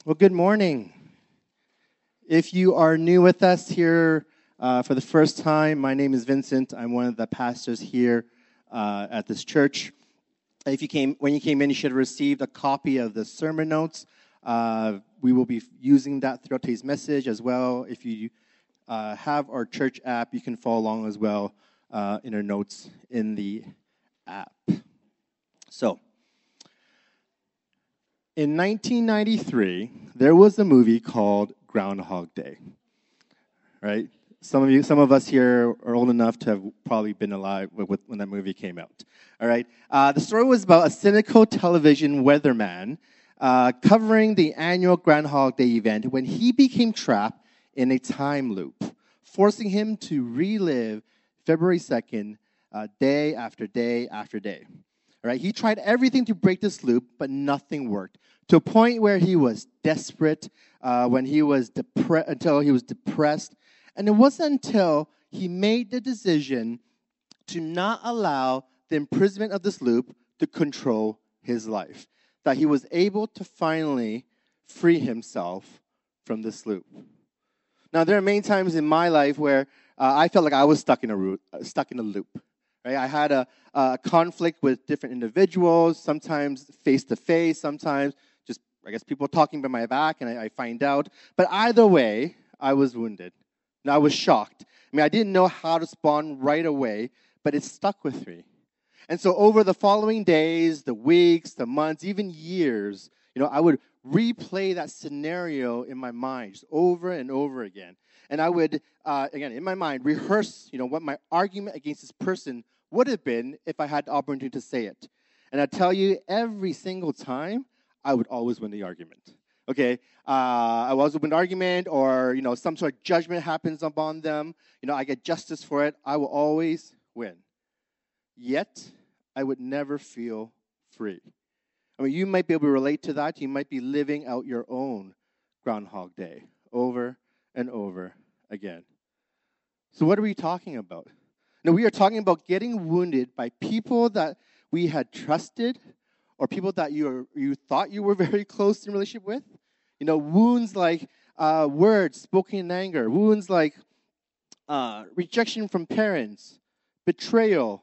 Well, good morning. If you are new with us here for the first time, my name is Vincent. I'm one of the pastors here at this church. When you came in, you should have received a copy of the sermon notes. We will be using that throughout today's message as well. If you have our church app, you can follow along as well in our notes in the app. So, in 1993, there was a movie called Groundhog Day, right? Some of us here are old enough to have probably been alive when that movie came out, all right? The story was about a cynical television weatherman covering the annual Groundhog Day event when he became trapped in a time loop, forcing him to relive February 2nd, day after day after day. Right? He tried everything to break this loop, but nothing worked. To a point where he was desperate, until he was depressed. And it wasn't until he made the decision to not allow the imprisonment of this loop to control his life that he was able to finally free himself from this loop. Now, there are many times in my life where I felt like I was stuck in a loop. Right? I had a conflict with different individuals, sometimes face-to-face, sometimes just, people talking behind my back, and I find out. But either way, I was wounded, and I was shocked. I didn't know how to respond right away, but it stuck with me. And so over the following days, the weeks, the months, even years, I would replay that scenario in my mind just over and over again. And I would, again, in my mind, rehearse, what my argument against this person would have been if I had the opportunity to say it. And I tell you, every single time, I would always win the argument. Okay? I always win the argument, or, some sort of judgment happens upon them. I get justice for it. I will always win. Yet, I would never feel free. You might be able to relate to that. You might be living out your own Groundhog Day over and over again. So what are we talking about? Now, we are talking about getting wounded by people that we had trusted or people that you thought you were very close in relationship with. Wounds like words spoken in anger, wounds like rejection from parents, betrayal,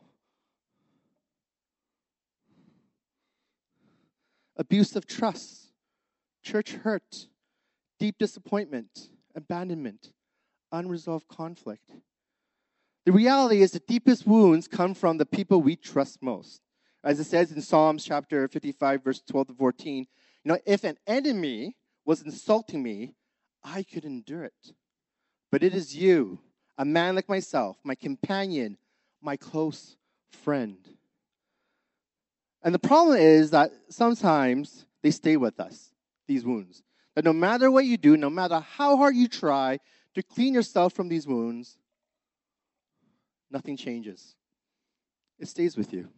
abuse of trust, church hurt, deep disappointment, abandonment, unresolved conflict. The reality is the deepest wounds come from the people we trust most. As it says in Psalms chapter 55, verse 12 to 14, if an enemy was insulting me, I could endure it. But it is you, a man like myself, my companion, my close friend. And the problem is that sometimes they stay with us, these wounds. That no matter what you do, no matter how hard you try to clean yourself from these wounds, nothing changes. It stays with you.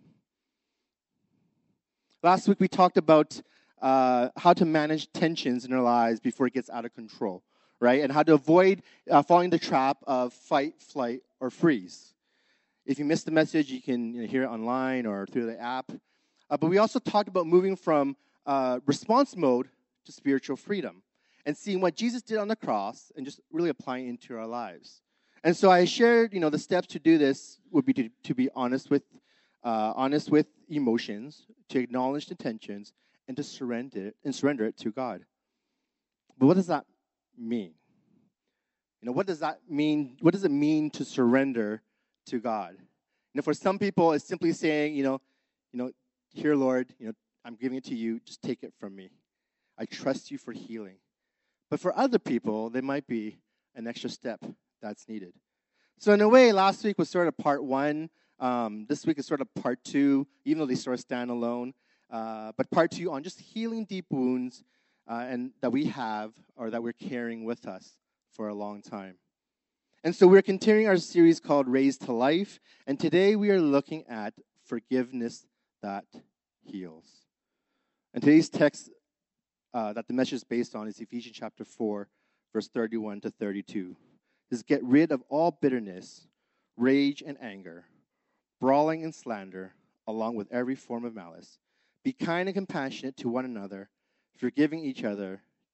Last week we talked about how to manage tensions in our lives before it gets out of control, right? And how to avoid falling the trap of fight, flight, or freeze. If you missed the message, you can hear it online or through the app. But we also talked about moving from response mode to spiritual freedom and seeing what Jesus did on the cross and just really applying it into our lives. And so I shared, the steps to do this would be to be honest with emotions, to acknowledge the tensions, and to surrender it to God. But what does that mean? What does that mean? What does it mean to surrender to God? For some people, it's simply saying, here, Lord, I'm giving it to you. Just take it from me. I trust you for healing. But for other people, there might be an extra step that's needed. So in a way, last week was sort of part one. This week is sort of part two, even though they sort of stand alone. But part two on just healing deep wounds and that we have or that we're carrying with us for a long time. And so we're continuing our series called Raised to Life. And today we are looking at forgiveness that heals. And today's text that the message is based on is Ephesians chapter 4, verse 31 to 32. Is get rid of all bitterness, rage, and anger, brawling and slander, along with every form of malice. Be kind and compassionate to one another, forgiving each other,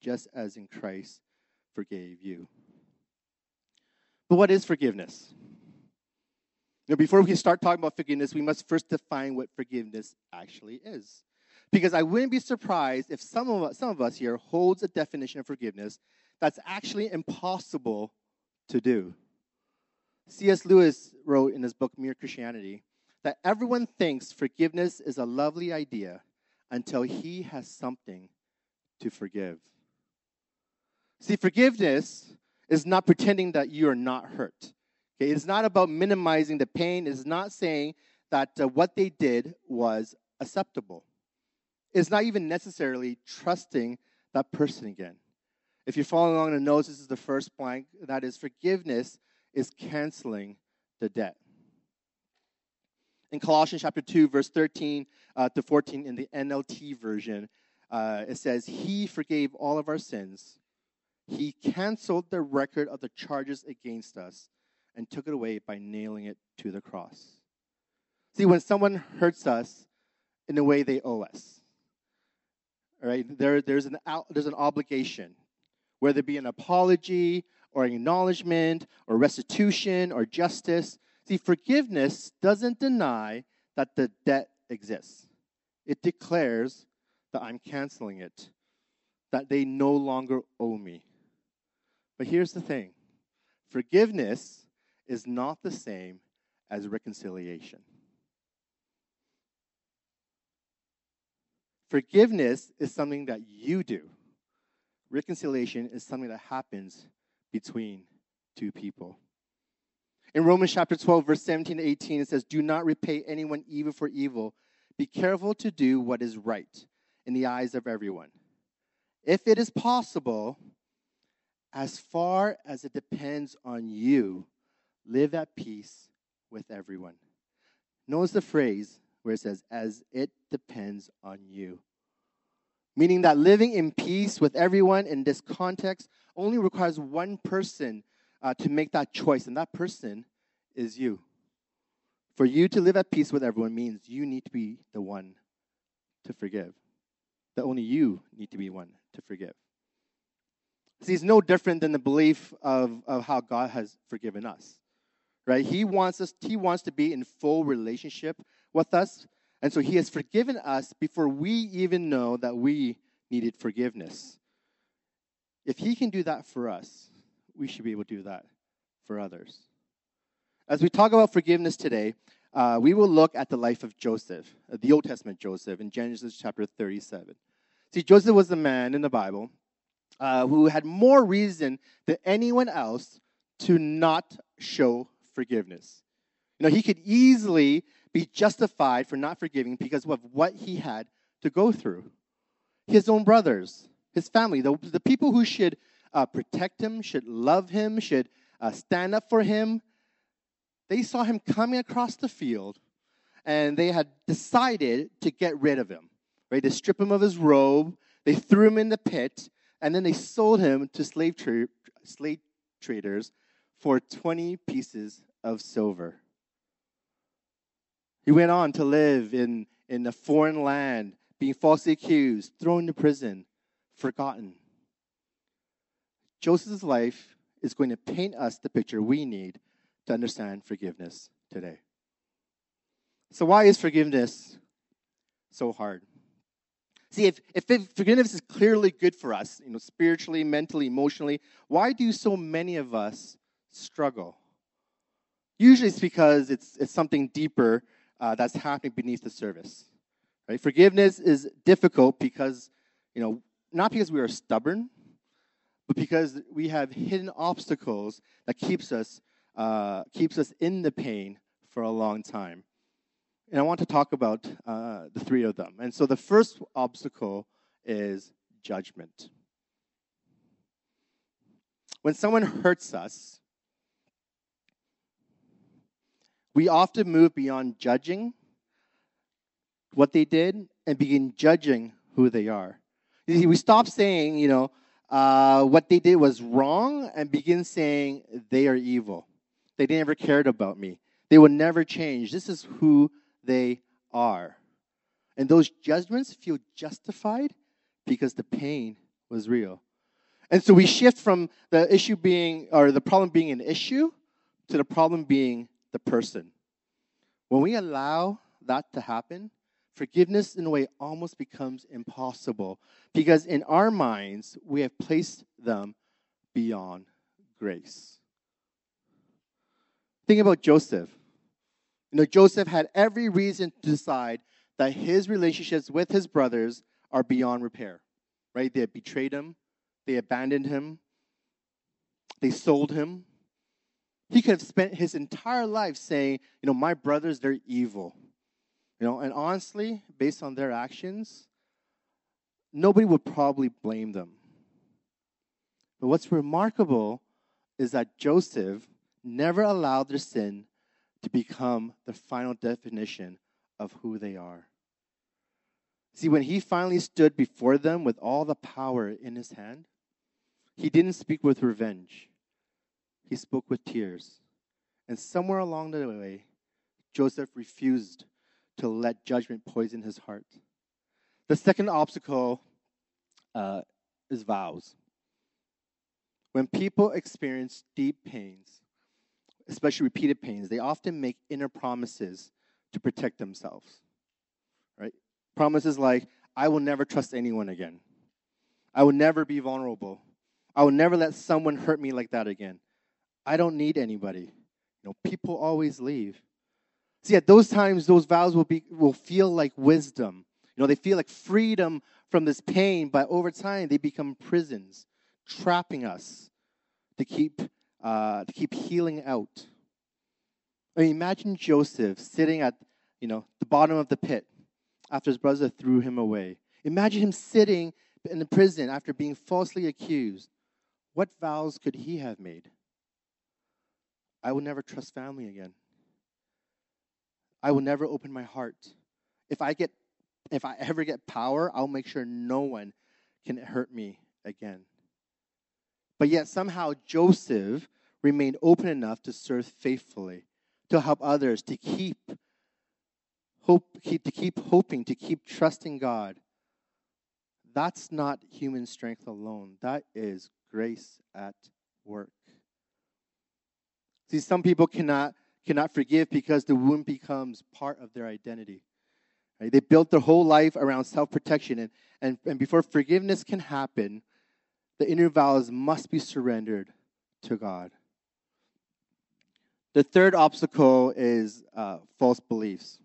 just as in Christ forgave you. But what is forgiveness? Before we can start talking about forgiveness, we must first define what forgiveness actually is. Because I wouldn't be surprised if some of us here holds a definition of forgiveness that's actually impossible to do. C.S. Lewis wrote in his book, Mere Christianity, that everyone thinks forgiveness is a lovely idea until he has something to forgive. See, forgiveness is not pretending that you are not hurt. Okay, it's not about minimizing the pain. It's not saying that what they did was acceptable. It's not even necessarily trusting that person again. If you're following along the notes, this is the first blank. That is, forgiveness is canceling the debt. In Colossians chapter 2, verse 13 to 14 in the NLT version, it says, He forgave all of our sins. He canceled the record of the charges against us and took it away by nailing it to the cross. See, when someone hurts us in a way they owe us, all right, there's an obligation, whether it be an apology or acknowledgement or restitution or justice. See, forgiveness doesn't deny that the debt exists. It declares that I'm canceling it, that they no longer owe me. But here's the thing. Forgiveness is not the same as reconciliation. Forgiveness is something that you do. Reconciliation is something that happens between two people. In Romans chapter 12, verse 17 to 18, it says, Do not repay anyone evil for evil. Be careful to do what is right in the eyes of everyone. If it is possible, as far as it depends on you, live at peace with everyone. Notice the phrase where it says, as it depends on you. Meaning that living in peace with everyone in this context only requires one person to make that choice, and that person is you. For you to live at peace with everyone means you need to be the one to forgive. That only you need to be one to forgive. See, it's no different than the belief of how God has forgiven us. Right? He wants to be in full relationship with us. And so he has forgiven us before we even know that we needed forgiveness. If he can do that for us, we should be able to do that for others. As we talk about forgiveness today, we will look at the life of Joseph, the Old Testament Joseph, in Genesis chapter 37. See, Joseph was the man in the Bible who had more reason than anyone else to not show forgiveness. He could easily be justified for not forgiving because of what he had to go through. His own brothers, his family, the people who should protect him, should love him, should stand up for him, they saw him coming across the field, and they had decided to get rid of him. Right? They stripped him of his robe, they threw him in the pit, and then they sold him to slave traders for 20 pieces of silver. He went on to live in a foreign land, being falsely accused, thrown into prison, forgotten. Joseph's life is going to paint us the picture we need to understand forgiveness today. So why is forgiveness so hard? See, if forgiveness is clearly good for us, spiritually, mentally, emotionally, why do so many of us struggle? Usually it's because it's something deeper that's happening beneath the surface. Right? Forgiveness is difficult because, not because we are stubborn, but because we have hidden obstacles that keeps us in the pain for a long time. And I want to talk about the three of them. And so the first obstacle is judgment. When someone hurts us, we often move beyond judging what they did and begin judging who they are. You see, we stop saying, what they did was wrong and begin saying they are evil. They never cared about me. They will never change. This is who they are. And those judgments feel justified because the pain was real. And so we shift from the issue being, or the problem being an issue, to the problem being the person. When we allow that to happen, forgiveness in a way almost becomes impossible because in our minds, we have placed them beyond grace. Think about Joseph. Joseph had every reason to decide that his relationships with his brothers are beyond repair, right? They had betrayed him. They abandoned him. They sold him. He could have spent his entire life saying, my brothers, they're evil. And honestly, based on their actions, nobody would probably blame them. But what's remarkable is that Joseph never allowed their sin to become the final definition of who they are. See, when he finally stood before them with all the power in his hand, he didn't speak with revenge. He spoke with tears. And somewhere along the way, Joseph refused to let judgment poison his heart. The second obstacle is vows. When people experience deep pains, especially repeated pains, they often make inner promises to protect themselves. Right? Promises like, I will never trust anyone again. I will never be vulnerable. I will never let someone hurt me like that again. I don't need anybody. People always leave. See, at those times, those vows will feel like wisdom. They feel like freedom from this pain, but over time, they become prisons, trapping us to keep healing out. Imagine Joseph sitting at, the bottom of the pit after his brother threw him away. Imagine him sitting in the prison after being falsely accused. What vows could he have made? I will never trust family again. I will never open my heart. If I ever get power, I'll make sure no one can hurt me again. But yet somehow Joseph remained open enough to serve faithfully, to help others, to keep hoping, to keep trusting God. That's not human strength alone. That is grace at work. See, some people cannot forgive because the wound becomes part of their identity. Right? They built their whole life around self-protection, and before forgiveness can happen, the inner vows must be surrendered to God. The third obstacle is false beliefs.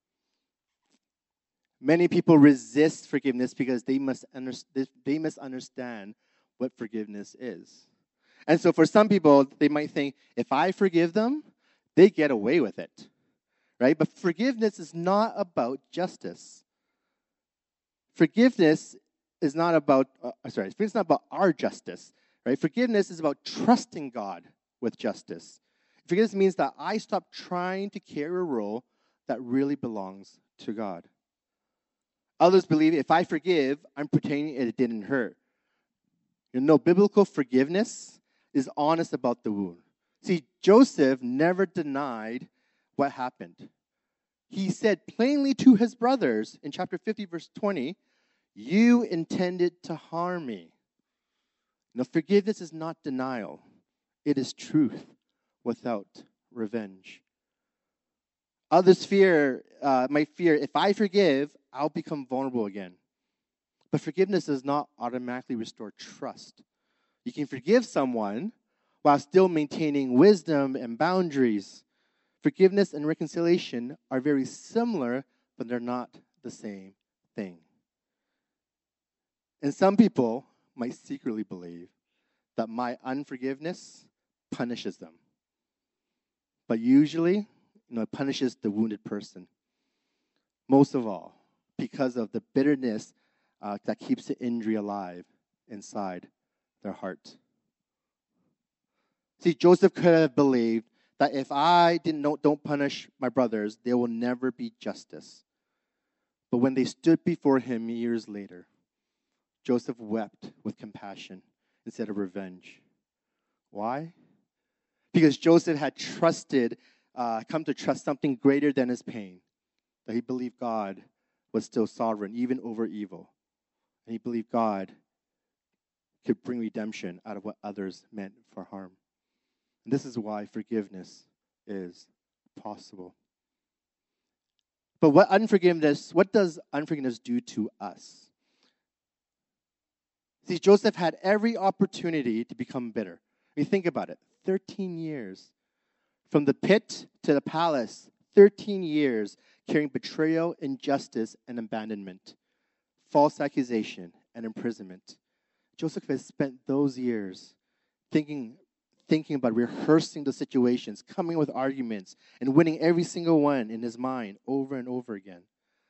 Many people resist forgiveness because they misunderstand what forgiveness is. And so for some people, they might think, if I forgive them, they get away with it, right? But forgiveness is not about justice. Forgiveness is not about, forgiveness is not about our justice, right? Forgiveness is about trusting God with justice. Forgiveness means that I stop trying to carry a role that really belongs to God. Others believe if I forgive, I'm pretending it didn't hurt. Biblical forgiveness is honest about the wound. See, Joseph never denied what happened. He said plainly to his brothers in chapter 50, verse 20, you intended to harm me. Now, forgiveness is not denial. It is truth without revenge. Others might fear, if I forgive, I'll become vulnerable again. But forgiveness does not automatically restore trust. You can forgive someone while still maintaining wisdom and boundaries. Forgiveness and reconciliation are very similar, but they're not the same thing. And some people might secretly believe that my unforgiveness punishes them. But usually, it punishes the wounded person. Most of all, because of the bitterness that keeps the injury alive inside their heart. See, Joseph could have believed that if I don't punish my brothers, there will never be justice. But when they stood before him years later, Joseph wept with compassion instead of revenge. Why? Because Joseph had come to trust something greater than his pain, that he believed God was still sovereign, even over evil. And he believed God could bring redemption out of what others meant for harm. And this is why forgiveness is possible. But what does unforgiveness do to us? See, Joseph had every opportunity to become bitter. I mean, think about it. 13 years. From the pit to the palace, 13 years carrying betrayal, injustice, and abandonment, false accusation, and imprisonment. Joseph has spent those years thinking about rehearsing the situations, coming with arguments, and winning every single one in his mind over and over again.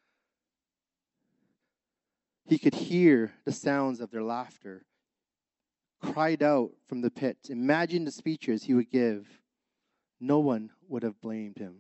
He could hear the sounds of their laughter, cried out from the pit. Imagine the speeches he would give. No one would have blamed him.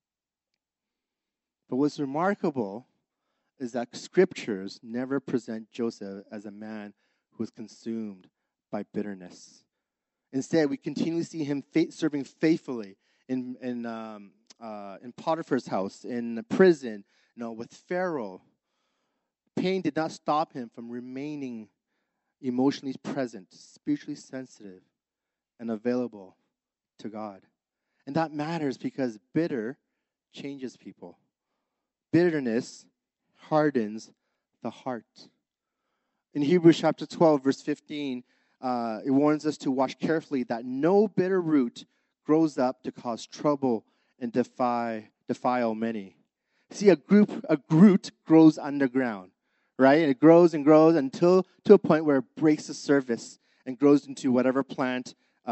But what's remarkable is that scriptures never present Joseph as a man who was consumed by bitterness. Instead, we continually see him serving faithfully in Potiphar's house, in prison, with Pharaoh. Pain did not stop him from remaining emotionally present, spiritually sensitive, and available to God. And that matters because bitter changes people. Bitterness hardens the heart. In Hebrews chapter 12, verse 15, it warns us to watch carefully that no bitter root grows up to cause trouble and defile many. See, a root grows underground, right? And it grows and grows until to a point where it breaks the surface and grows into whatever plant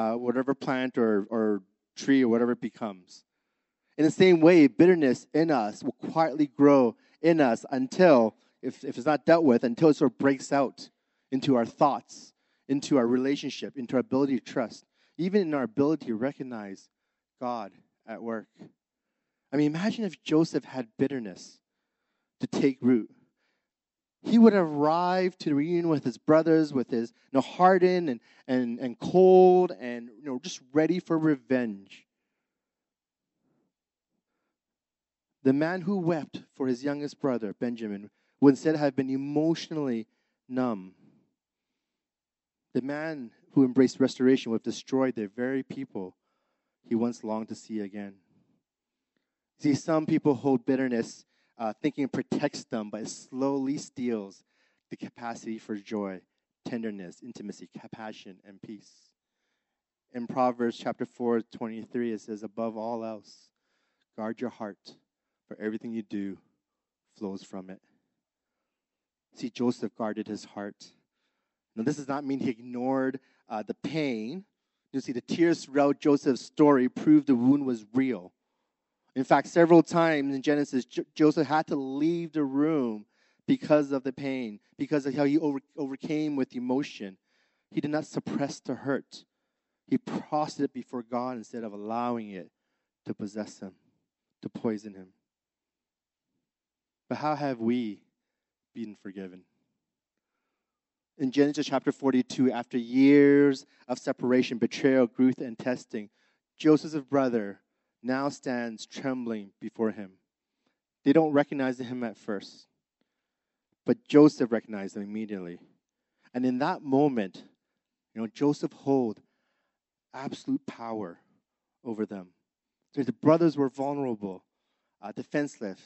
or tree or whatever it becomes. In the same way, bitterness in us will quietly grow in us until, if it's not dealt with, until it sort of breaks out into our thoughts, into our relationship, into our ability to trust, even in our ability to recognize God at work. I mean, imagine if Joseph had bitterness to take root. He would have arrived to the reunion with his brothers, with his hardened and cold and just ready for revenge. The man who wept for his youngest brother, Benjamin, would instead have been emotionally numb. The man who embraced restoration would have destroyed the very people he once longed to see again. See, some people hold bitterness thinking it protects them, but it slowly steals the capacity for joy, tenderness, intimacy, compassion, and peace. In Proverbs chapter 4:23, it says, above all else, guard your heart, for everything you do flows from it. See, Joseph guarded his heart. Now, this does not mean he ignored the pain. You see, the tears throughout Joseph's story prove the wound was real. In fact, several times in Genesis, Joseph had to leave the room because of the pain, because of how he overcame with emotion. He did not suppress the hurt. He processed it before God instead of allowing it to possess him, to poison him. But how have we been forgiven? In Genesis chapter 42, after years of separation, betrayal, grief, and testing, Joseph's brother now stands trembling before him. They don't recognize him at first, but Joseph recognized him immediately. And in that moment, Joseph held absolute power over them. So the brothers were vulnerable, defenseless.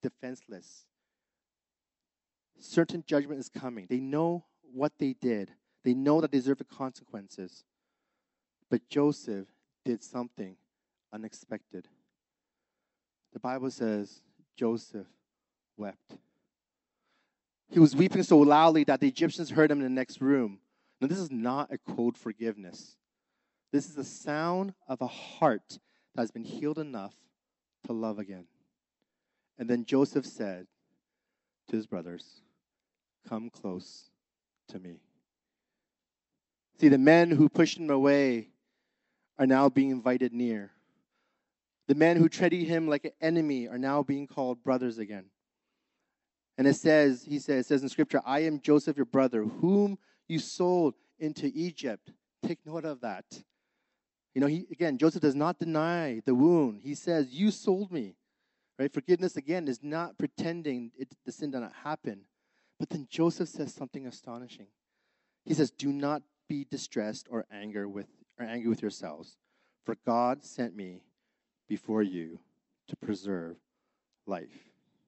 Certain judgment is coming. They know what they did. They know that they deserve the consequences. But Joseph did something unexpected. The Bible says Joseph wept. He was weeping so loudly that the Egyptians heard him in the next room. Now, this is not a cold forgiveness. This is the sound of a heart that has been healed enough to love again. And then Joseph said to his brothers, come close to me. See, the men who pushed him away are now being invited near. The men who treated him like an enemy are now being called brothers again. And it says in Scripture, I am Joseph, your brother, whom you sold into Egypt. Take note of that. Joseph does not deny the wound. He says, you sold me. Right? Forgiveness, again, is not pretending the sin did not happen. But then Joseph says something astonishing. He says, do not be distressed or angry with yourselves, for God sent me before you to preserve life.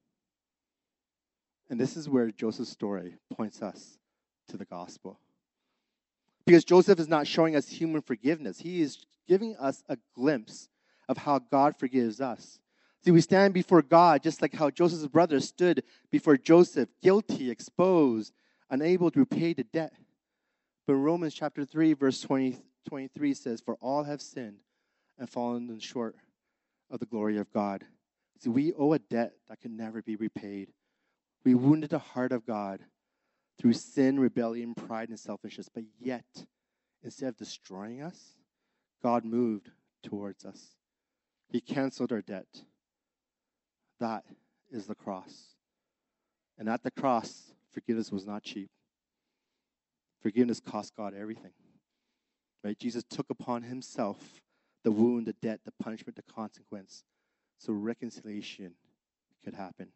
And this is where Joseph's story points us to the gospel. Because Joseph is not showing us human forgiveness. He is giving us a glimpse of how God forgives us. See, we stand before God just like how Joseph's brothers stood before Joseph, guilty, exposed, unable to repay the debt. But Romans chapter 3, verse 23 says, "For all have sinned and fallen short of the glory of God." See, we owe a debt that can never be repaid. We wounded the heart of God through sin, rebellion, pride, and selfishness. But yet, instead of destroying us, God moved towards us. He canceled our debt. That is the cross. And at the cross, forgiveness was not cheap. Forgiveness cost God everything. Right? Jesus took upon himself the wound, the debt, the punishment, the consequence, so reconciliation could happen.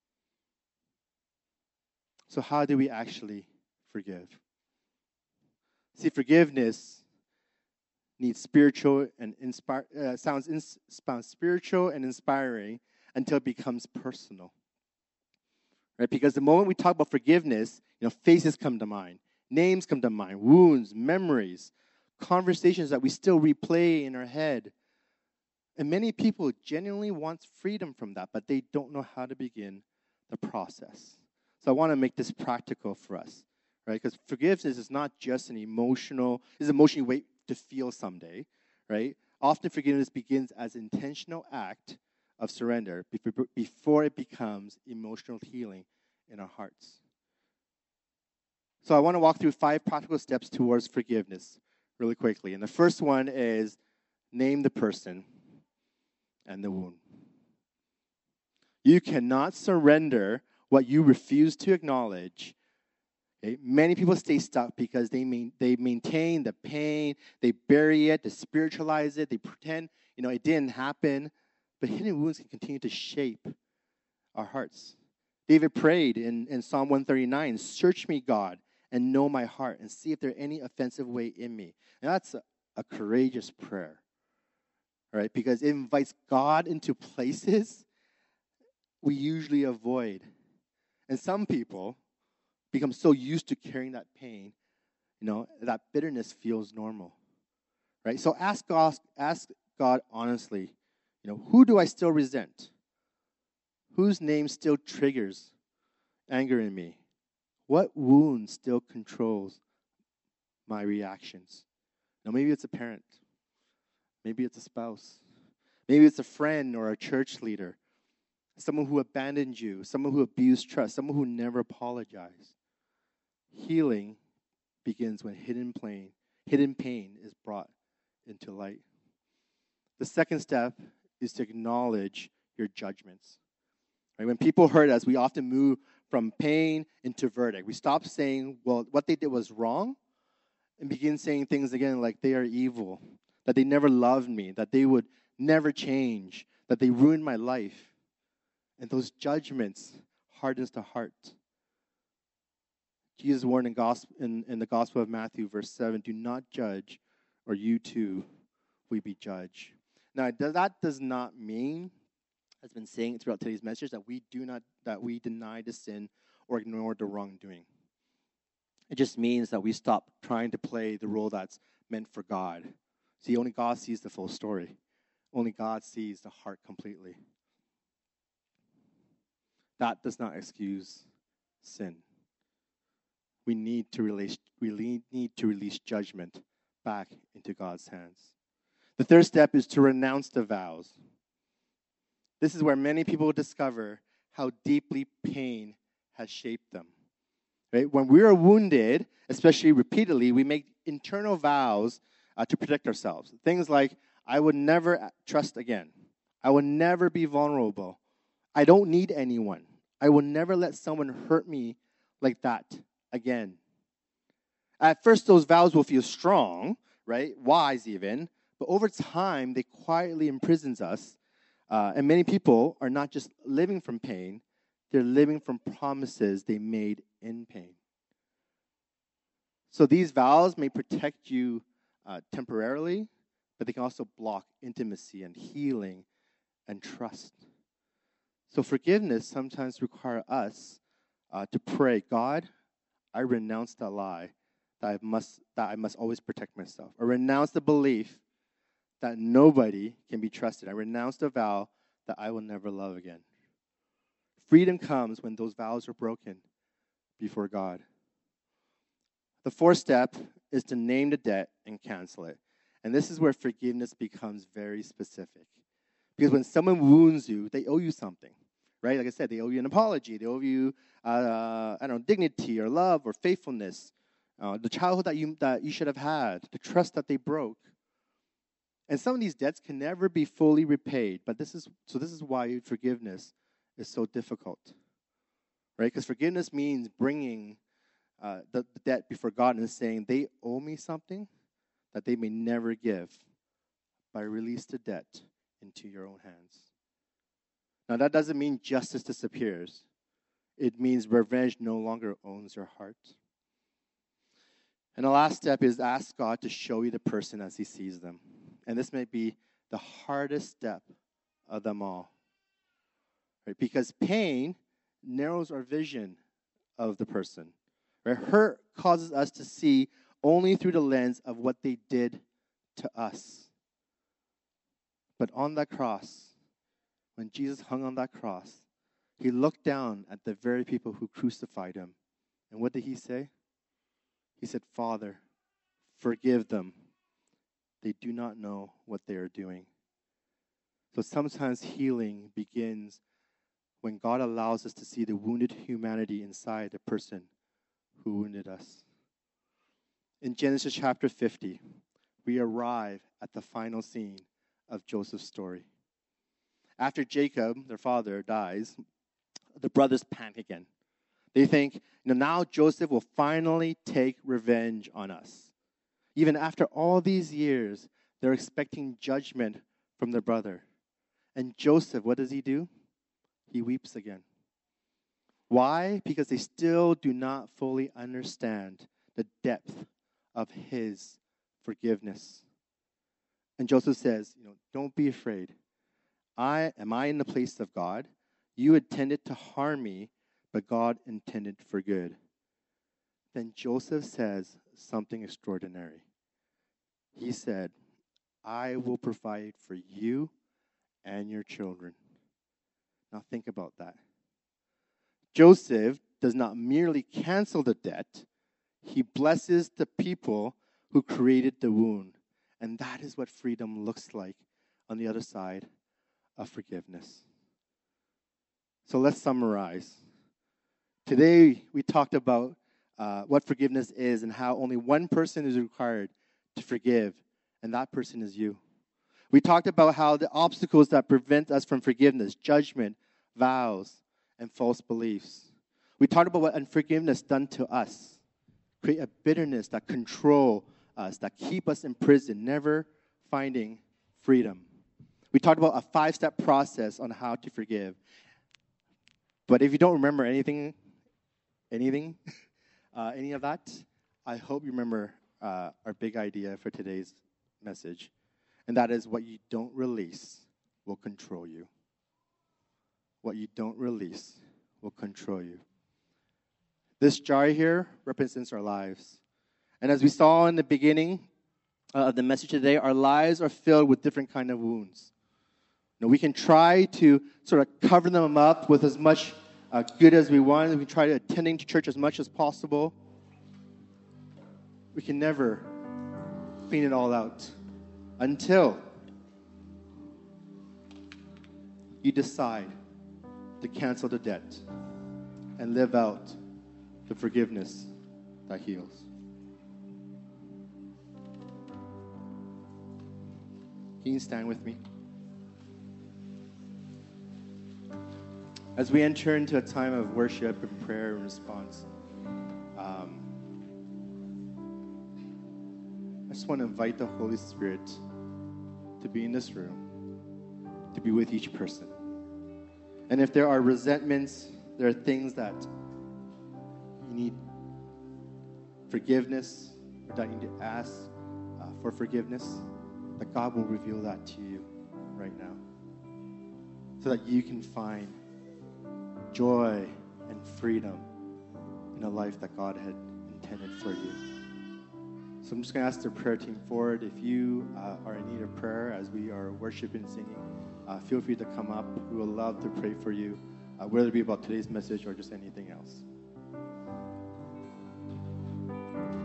So how do we actually forgive? See, forgiveness needs spiritual and sounds spiritual and inspiring until it becomes personal. Right? Because the moment we talk about forgiveness, faces come to mind, names come to mind, wounds, memories, conversations that we still replay in our head. And many people genuinely want freedom from that, but they don't know how to begin the process. So I want to make this practical for us, right? Because forgiveness is not just an emotional you wait to feel someday, right? Often forgiveness begins as an intentional act of surrender before it becomes emotional healing in our hearts. So I want to walk through 5 practical steps towards forgiveness really quickly. And the first one is name the person and the wound. You cannot surrender what you refuse to acknowledge. Okay? Many people stay stuck because they maintain the pain, they bury it, they spiritualize it, they pretend it didn't happen. But hidden wounds can continue to shape our hearts. David prayed in Psalm 139, "Search me, God, and know my heart, and see if there any offensive way in me." And that's a courageous prayer, right? Because it invites God into places we usually avoid. And some people become so used to carrying that pain, that bitterness feels normal, right? So ask God honestly, who do I still resent? Whose name still triggers anger in me? What wound still controls my reactions? Now, maybe it's a parent. Maybe it's a spouse. Maybe it's a friend or a church leader. Someone who abandoned you, someone who abused trust, someone who never apologized. Healing begins when hidden pain is brought into light. The second step is to acknowledge your judgments. Right? When people hurt us, we often move from pain into verdict. We stop saying, well, what they did was wrong, and begin saying things again like they are evil, that they never loved me, that they would never change, that they ruined my life. And those judgments hardens the heart. Jesus warned in the Gospel of Matthew, verse 7, "Do not judge, or you too will be judged." Now, that does not mean, as been saying throughout today's message, that we deny the sin or ignore the wrongdoing. It just means that we stop trying to play the role that's meant for God. See, only God sees the full story. Only God sees the heart completely. That does not excuse sin. We need to release judgment back into God's hands. The third step is to renounce the vows. This is where many people discover how deeply pain has shaped them. Right? When we are wounded, especially repeatedly, we make internal vows to protect ourselves. Things like, I would never trust again. I will never be vulnerable. I don't need anyone. I will never let someone hurt me like that again. At first, those vows will feel strong, right? Wise even. But over time, they quietly imprison us. And many people are not just living from pain, they're living from promises they made in pain. So these vows may protect you temporarily, but they can also block intimacy and healing and trust. So forgiveness sometimes requires us to pray, God, I renounce that lie that I must always protect myself. I renounce the belief that nobody can be trusted. I renounce the vow that I will never love again. Freedom comes when those vows are broken before God. The fourth step is to name the debt and cancel it. And this is where forgiveness becomes very specific. Because when someone wounds you, they owe you something, right? Like I said, they owe you an apology. They owe you, dignity or love or faithfulness, the childhood that you should have had, the trust that they broke. And some of these debts can never be fully repaid. But this is why forgiveness is so difficult, right? Because forgiveness means bringing the debt before God and saying they owe me something that they may never give, but I release the debt into your own hands. Now, that doesn't mean justice disappears. It means revenge no longer owns your heart. And the last step is ask God to show you the person as he sees them. And this may be the hardest step of them all. Right? Because pain narrows our vision of the person. Right? Hurt causes us to see only through the lens of what they did to us. But on that cross, when Jesus hung on that cross, he looked down at the very people who crucified him. And what did he say? He said, Father, forgive them. They do not know what they are doing. So sometimes healing begins when God allows us to see the wounded humanity inside the person who wounded us. In Genesis chapter 50, we arrive at the final scene of Joseph's story. After Jacob, their father, dies, the brothers panic again. They think, now Joseph will finally take revenge on us. Even after all these years, they're expecting judgment from their brother. And Joseph, what does he do? He weeps again. Why? Because they still do not fully understand the depth of his forgiveness. And Joseph says, don't be afraid. Am I in the place of God? You intended to harm me, but God intended for good. Then Joseph says something extraordinary. He said, I will provide for you and your children. Now think about that. Joseph does not merely cancel the debt, he blesses the people who created the wound. And that is what freedom looks like on the other side of forgiveness. So let's summarize. Today, we talked about what forgiveness is and how only one person is required to forgive, and that person is you. We talked about how the obstacles that prevent us from forgiveness, judgment, vows, and false beliefs. We talked about what unforgiveness done to us. Create a bitterness that control us, that keep us in prison, never finding freedom. We talked about a 5-step process on how to forgive. But if you don't remember anything, any of that, I hope you remember our big idea for today's message. And that is what you don't release will control you. What you don't release will control you. This jar here represents our lives. And as we saw in the beginning of the message today, our lives are filled with different kind of wounds. We can try to sort of cover them up with as much good as we want. We can try to attending to church as much as possible. We can never clean it all out until you decide to cancel the debt and live out the forgiveness that heals. Can you stand with me? As we enter into a time of worship and prayer and response, I just want to invite the Holy Spirit to be in this room, to be with each person. And if there are resentments, there are things that you need forgiveness, or that you need to ask for forgiveness, that God will reveal that to you right now, so that you can find joy and freedom in a life that God had intended for you. So I'm just going to ask the prayer team forward. If you are in need of prayer as we are worshiping and singing, feel free to come up. We would love to pray for you, whether it be about today's message or just anything else.